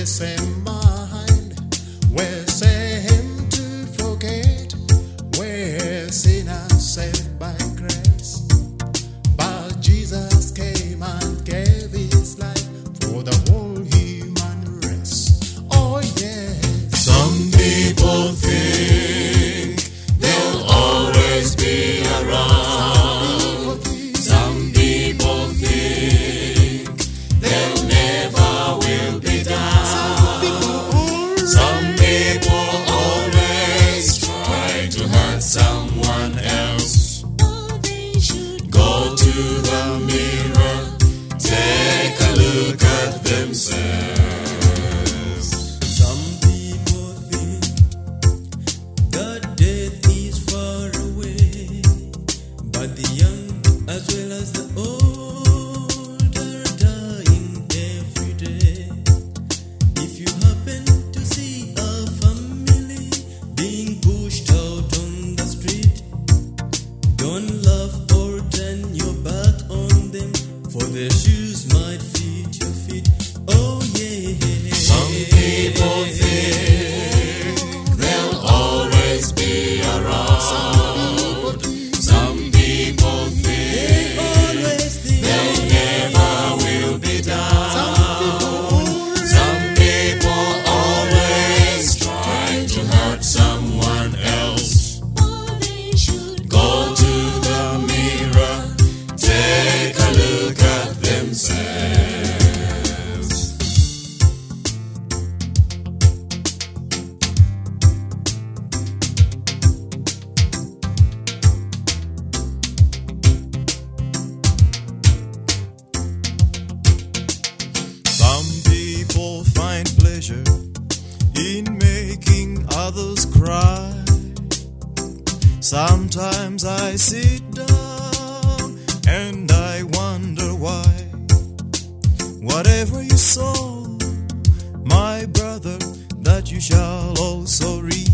the same mind. We're same to forget. We're sinners saved by grace. But Jesus came and gave his life for the whole human race. Oh yes. Some people think they'll always be around. Some people think they'll never will be down. Some people always try to hurt someone else. Go to the mirror, take a look at themselves. Some people think that death is far away, but the young as well as the old are dying every day. If you happen to see a family being pushed out on the street, don't laugh or turn your back on them, for their shoes might fit your feet. Oh yeah. Some people think they'll always be around. Some people think they'll never will be down. Some people always try to hurt someone else. Go to the mirror, take a look at themselves. Some people find pleasure in making others cry. Sometimes I sit down and I wonder why. Whatever you sow, my brother, that you shall also reap.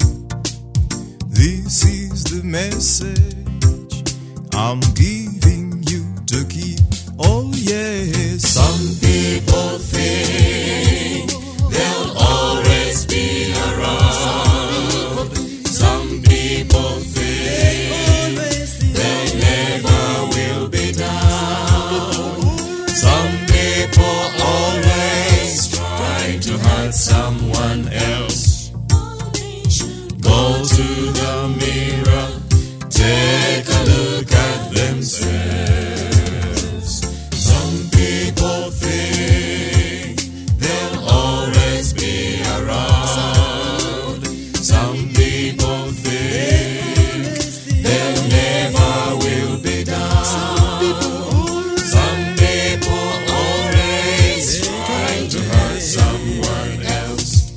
This is the message I'm giving you to keep. Oh yes. Some people think they'll always be around. Some people think they never will be down. Some people always try to hurt someone else. Go to the mirror, take a look at themselves. Some people think they'll always be around. Some people think they'll never will be down. Some people always try to hurt someone else.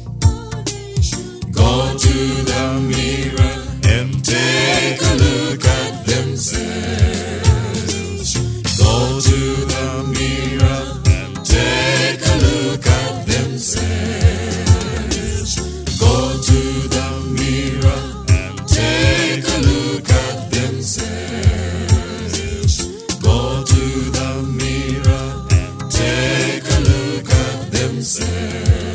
Go to the mirror and take a look at themselves. Go to the mirror and take a look at themselves. Go to the mirror and take a look at themselves. Go to the mirror and take a look at themselves.